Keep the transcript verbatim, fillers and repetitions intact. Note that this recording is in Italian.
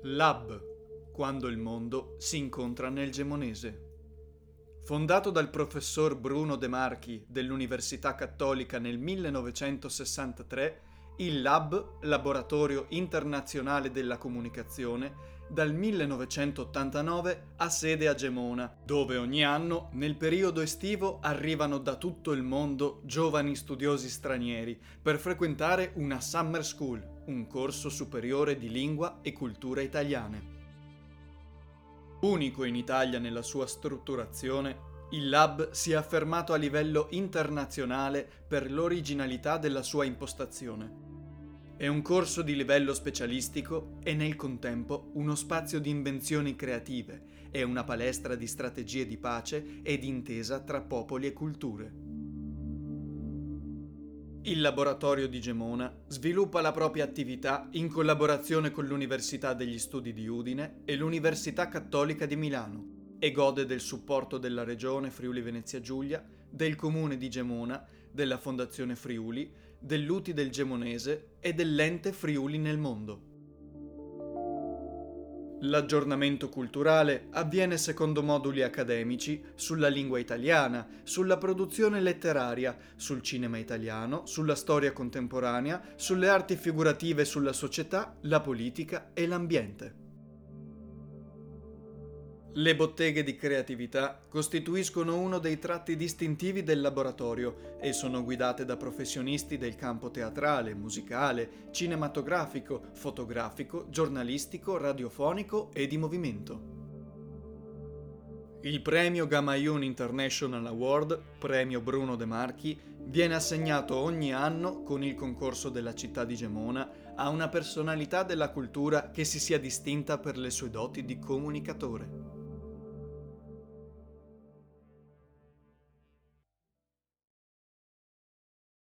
Lab, quando il mondo si incontra nel Gemonese. Fondato dal professor Bruno De Marchi dell'Università Cattolica nel millenovecentosessantatré, il Lab, Laboratorio Internazionale della Comunicazione, dal millenovecentottantanove ha sede a Gemona, dove ogni anno, nel periodo estivo, arrivano da tutto il mondo giovani studiosi stranieri per frequentare una Summer School, un corso superiore di lingua e cultura italiane. Unico in Italia nella sua strutturazione, il Lab si è affermato a livello internazionale per l'originalità della sua impostazione. È un corso di livello specialistico e nel contempo uno spazio di invenzioni creative e una palestra di strategie di pace e di intesa tra popoli e culture. Il laboratorio di Gemona sviluppa la propria attività in collaborazione con l'Università degli Studi di Udine e l'Università Cattolica di Milano e gode del supporto della Regione Friuli Venezia Giulia, del Comune di Gemona, della Fondazione Friuli, dell'U T I del Gemonese e dell'Ente Friuli nel mondo. L'aggiornamento culturale avviene secondo moduli accademici sulla lingua italiana, sulla produzione letteraria, sul cinema italiano, sulla storia contemporanea, sulle arti figurative, sulla società, la politica e l'ambiente. Le botteghe di creatività costituiscono uno dei tratti distintivi del laboratorio e sono guidate da professionisti del campo teatrale, musicale, cinematografico, fotografico, giornalistico, radiofonico e di movimento. Il premio Gamma Ion International Award, premio Bruno De Marchi, viene assegnato ogni anno con il concorso della città di Gemona a una personalità della cultura che si sia distinta per le sue doti di comunicatore.